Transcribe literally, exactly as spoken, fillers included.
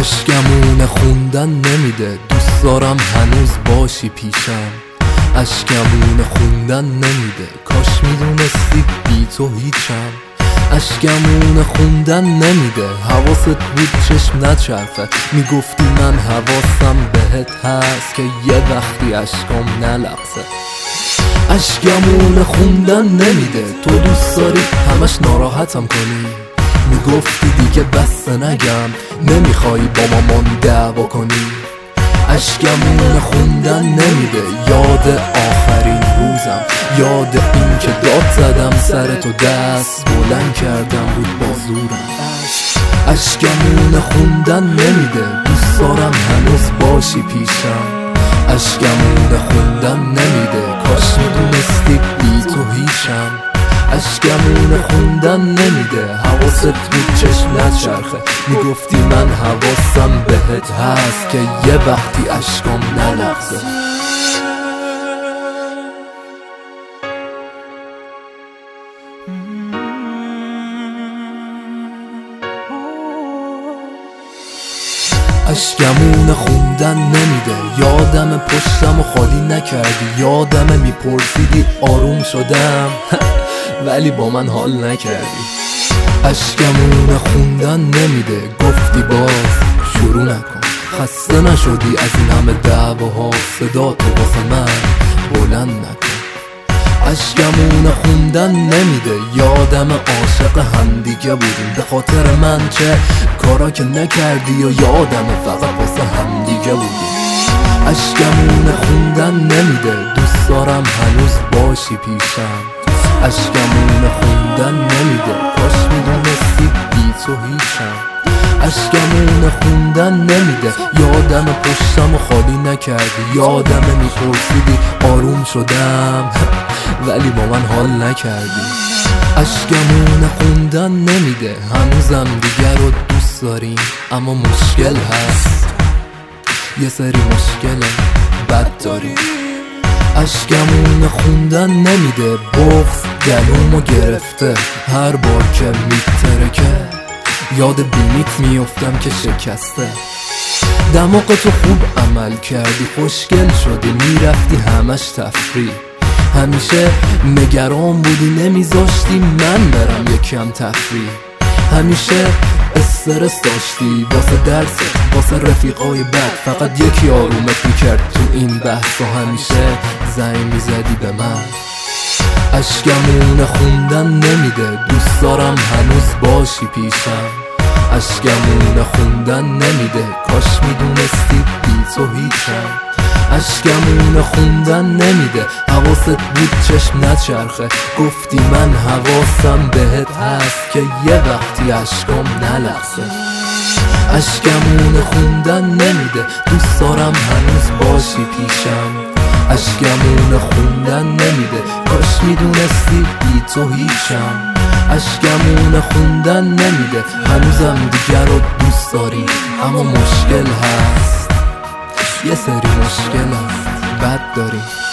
اشکمون خوندن نمیده، دوست دارم هنوز باشی پیشم. اشکمون خوندن نمیده، کاش میدونستی بی تو هیچم. اشکمون خوندن نمیده، حواست بود چشم نچرخه، میگفتی من حواسم بهت هست که یه وقتی اشکام نلغزه. اشکمون خوندن نمیده، تو دوست داری همش ناراحتم کنی، میگفتی دیگه بسته نگم، نمیخوای با مامان دعوا کنی. اشکمون خوندن نمیده، یاد آخرین روزم، یاد این که داد زدم سر تو، دست بلند کردم بود با زورم. اشکمون خوندن نمیده، دوست دارم هنوز باشی پیشم. اشکمون خوندن نمیده، کاش میدونستی بی تو هیچم. اشکمون خوندن نمیده، حواست بود چشم نچرخه، میگفتی من حواسم بهت هست که یه وقتی اشکام نلغزه. اشکمون خوندن نمیده، یادم پشتم و خالی نکردی، یادم میپرسیدی آروم شدم ولی با من حال نکردی. اشکمون خوندن نمیده، گفتی باز شروع نکن، خسته نشدی از این همه دعواها، صدا تو واسه من بلند نکن. اشکمون خوندن نمیده، یادم عاشق همدیگه بودیم، به خاطر من چه کارا که نکردی و یادم فقط واسه همدیگه بودیم. اشکمون خوندن نمیده، دوست دارم هنوز باشی پیشم. اشکمون خوندن نمیده، کاش میدونستی بی تو هیچم. اشکمون خوندن نمیده، یادم پشتم و خالی نکردی، یادم میپرسیدی آروم شدم ولی با من حال نکردی. اشکمون خوندن نمیده، هنوزم دیگر رو دوست داریم، اما مشکل هست، یه سری مشکل بد داریم. اشکمون خوندن نمیده، بغض گلومو گرفته، هر بار که میترکه یاد بینیت میافتم که شکسته. دماغ تو خوب عمل کردی، خوشگل شدی، میرفتی همش تفریح، همیشه نگران بودی، نمیذاشتی من برم یکم تفریح. همیشه استرس داشتی واسه درست، واسه رفیقای بد، فقط یکی آرومت میکرد تو این بحث و همیشه زنگ میزدی به من. اشکمون خوندن نمیده، دوست دارم هنوز باشی پیشم. اشکمون خوندن نمیده، کاش میدونستی بی تو هیچم. اشکمون خوندن نمیده، حواست بود چشم نچرخه، گفتی من حواسم بهت هست که یه وقتی اشکام نلغزه. اشکمون خوندن نمیده، دوست دارم هنوز باشی پیشم. اشکمون خوندن نمیده، کاش میدونستی بی تو هیچم. اشکمون خوندن نمیده، هنوزم دیگر رو دوست داریم، اما مشکل هست، یه سری مشکل هست بد داریم.